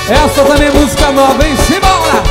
Essa também é música nova, hein? Simbora!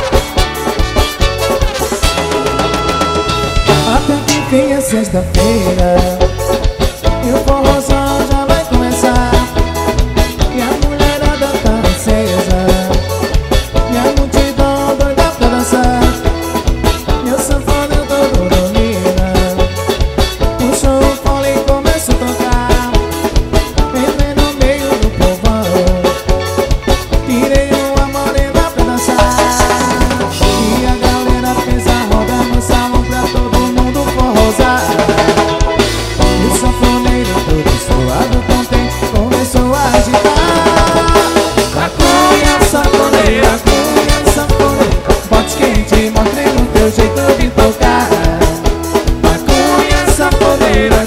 Até que enfim é sexta-feira e o forrozão já vai começar. E a mulherada tá acesa e a multidão doida pra dançar. E o sanfona todo domina, o show fole começa a tocar. Entrei no meio do povão, tirei uma morena pra dançar. E a galera fez a roda no salão pra todo mundo forrozar. E o sanfoneiro todo suado, contente, começou a agitar. Cunha, sanfoneira, bote quente, mostre no teu jeito de tocar. Cunha, sanfoneira,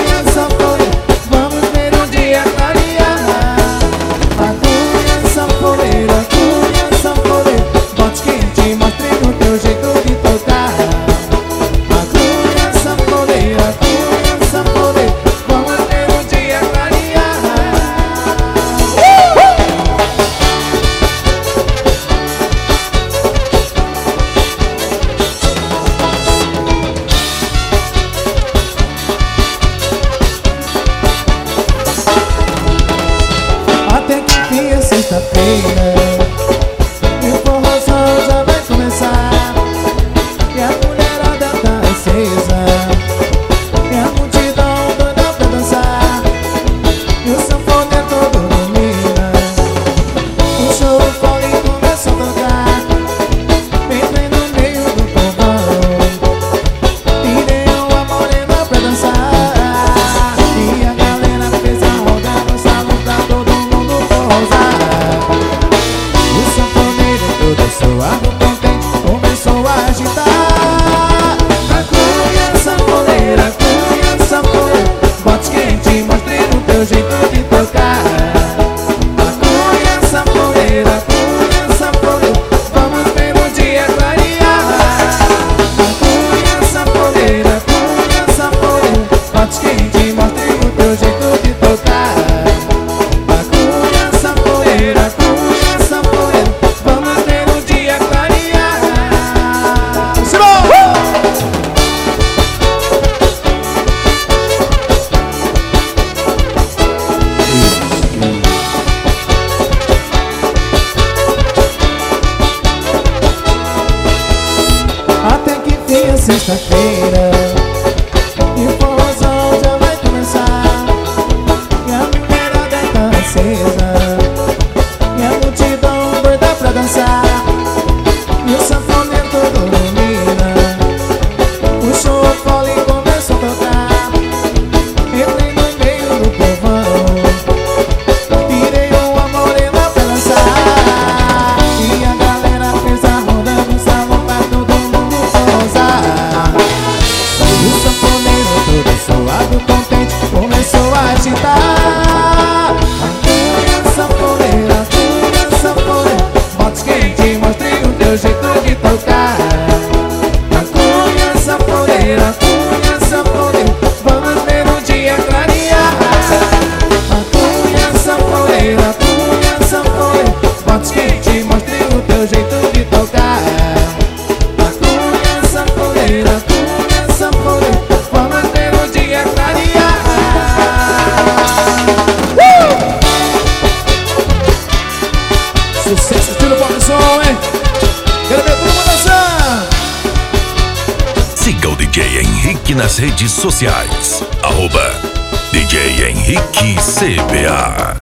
vamos ver um dia clarear. Cunha, sanfoneira, bote quente, mostre no teu jeito de tocar. Cunha, sanfoneira, vamos ver um dia clarear. Até que enfim é sexta-feira e o forrozão já vai começar. E a mulherada tá acesa e a multidão doida pra dançar. E o sanfoneiro todo domina, o show fole começa a tocar. Entrei no meio do povão, tirei uma morena pra dançar. E a galera fez a roda no salão pra todo mundo forrozar. O sanfoneiro todo suado, contente, começou a agitar. Cunha, sanfoneira, bote quente, mostre no teu jeito de tocar. Cunha, sanfoneira, vamos ver um dia clarear. Cunha, sanfoneira, bote quente, mostre no teu jeito de tocar. Cunha, sanfoneira, vamos ver um dia clarear. Até que enfim é sexta-feira e o forrozão já vai começar. E a mulherada tá acesa e a multidão doida pra dançar. E o sanfoneiro todo domina, o show fole começa a tocar. Entrei no meio do povão, tirei uma morena pra dançar. E a galera fez a roda no salão pra todo mundo forrozar. E o sanfoneiro todo suado, contente, começou a agitar. Cunha, sanfoneira, bote quente, mostre o teu jeito de tocar. Cunha, sanfoneira, vamos ver um dia clarear. Cunha, sanfoneira, bote quente, mostre o teu jeito de tocar. Cunha, sanfoneira, vamos ver um dia clarear. Sucesso estilo pop som, hein? Quero ver todo mundo dançar. Siga o DJ Henrique nas redes sociais. @DJ Henrique CBA.